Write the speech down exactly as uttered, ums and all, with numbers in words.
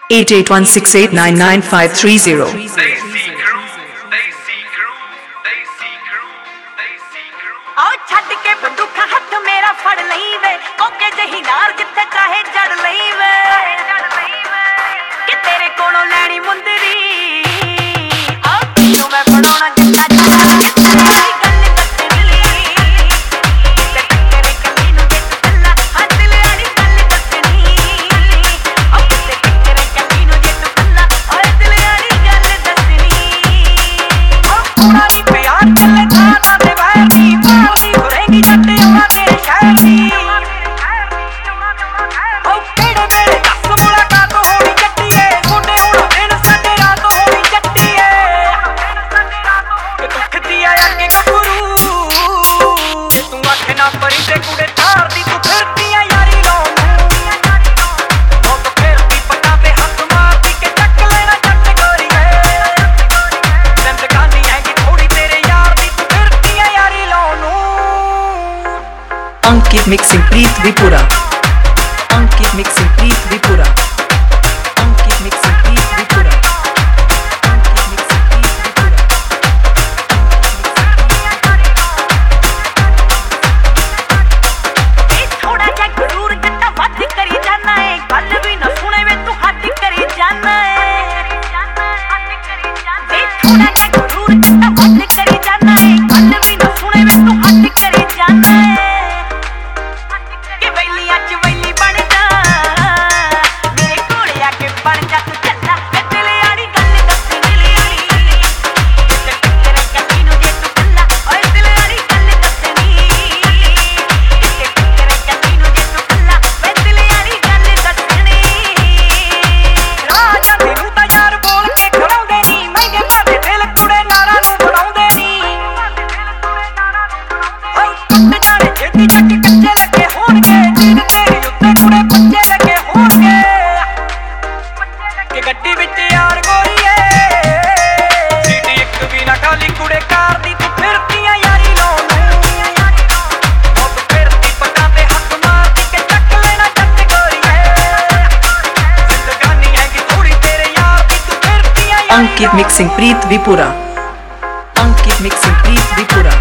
eight eight one six eight nine nine five three zero. आओ छड्ड के बंदूक हथ मेरा फड़ लई वे ओके जही नार जिथे चाहे जड़ लई वे कि तेरे कोलों लैनी मुंदरी आओ तैनू मैं फड़ाउणा जित्ता जा Ankit mixing Preet Vipura. Ankit mixing Preet Vipura. Ankit mixing Preet Vipura. Ankit mixing Preet Vipura. ए थोड़ा जा गुरूर जट्टा बात करी जाना है गल भी ना सुने वे तू हद करी जाना है ए थोड़ा जा गुरूर जट्टा बात करी जाना है गल भी ना सुने वे तू हद करी जाना है Ankit mixing Preet Vipura. Ankit mixing Preet Vipura.